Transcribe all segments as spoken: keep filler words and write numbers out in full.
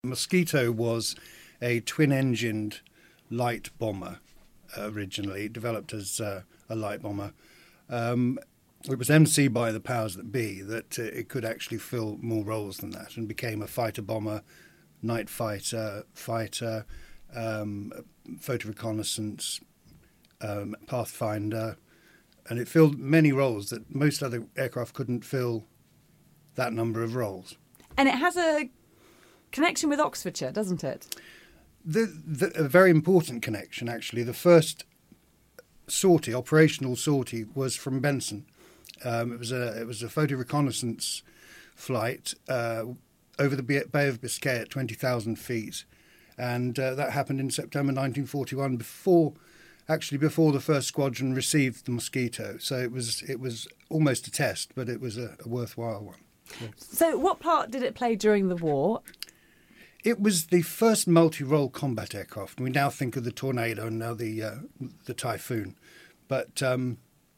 Mosquito was a twin-engined light bomber uh, originally, developed as uh, a light bomber. Um, it was emceed by the powers that be that uh, it could actually fill more roles than that, and became a fighter bomber, night fighter, fighter, um, photo reconnaissance, um, pathfinder, and it filled many roles that most other aircraft couldn't fill that number of roles. And it has a connection with Oxfordshire, doesn't it? The, the, a very important connection, actually. The first sortie, operational sortie, was from Benson. Um, it was a it was a photo reconnaissance flight uh, over the Bay of Biscay at twenty thousand feet, and uh, that happened in September nineteen forty-one. Before, actually, before the first squadron received the Mosquito, so it was it was almost a test, but it was a, a worthwhile one. Yes. So, what part did it play during the war? It was the first multi-role combat aircraft. We now think of the Tornado and now the uh, the Typhoon, but um,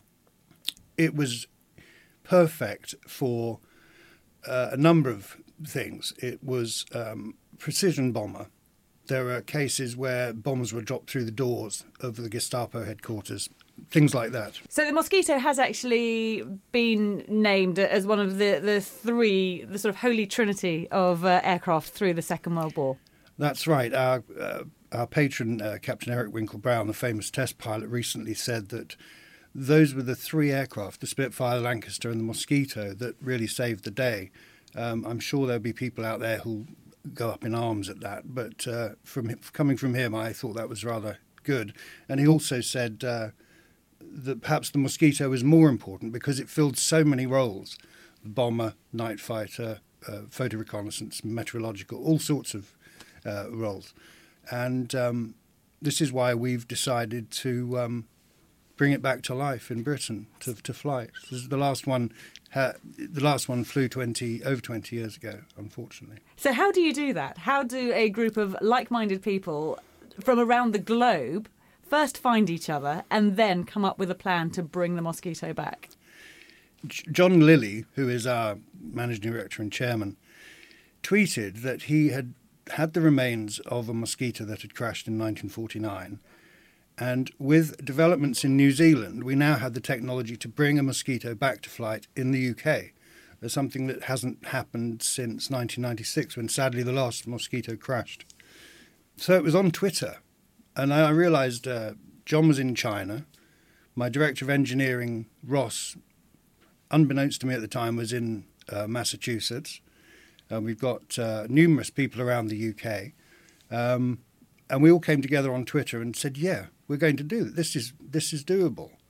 it was perfect for uh, a number of things. It was um, precision bomber. There are cases where bombs were dropped through the doors of the Gestapo headquarters, things like that. So the Mosquito has actually been named as one of the, the three, the sort of holy trinity of uh, aircraft through the Second World War. That's right. Our, uh, our patron, uh, Captain Eric Winkle-Brown, the famous test pilot, recently said that those were the three aircraft, the Spitfire, Lancaster and the Mosquito, that really saved the day. Um, I'm sure there'll be people out there who'll go up in arms at that, but uh, from coming from him, I thought that was rather good. And he also said uh, that perhaps the Mosquito was more important because it filled so many roles: bomber, night fighter, uh, photo reconnaissance, meteorological, all sorts of uh, roles. And um, this is why we've decided to um, bring it back to life in Britain to, to fly. This is the last one. Uh, the last one flew twenty over twenty years ago, unfortunately. So how do you do that? How do a group of like-minded people from around the globe first find each other and then come up with a plan to bring the Mosquito back? John Lilly, who is our managing director and chairman, tweeted that he had had the remains of a Mosquito that had crashed in nineteen forty-nine. And with developments in New Zealand, we now had the technology to bring a Mosquito back to flight in the U K. There's something that hasn't happened since nineteen ninety-six, when sadly the last Mosquito crashed. So it was on Twitter, and I realised uh, John was in China. My director of engineering, Ross, unbeknownst to me at the time, was in uh, Massachusetts. Uh, we've got uh, numerous people around the U K. Um, and we all came together on Twitter and said, yeah, we're going to do it. This is, this is doable.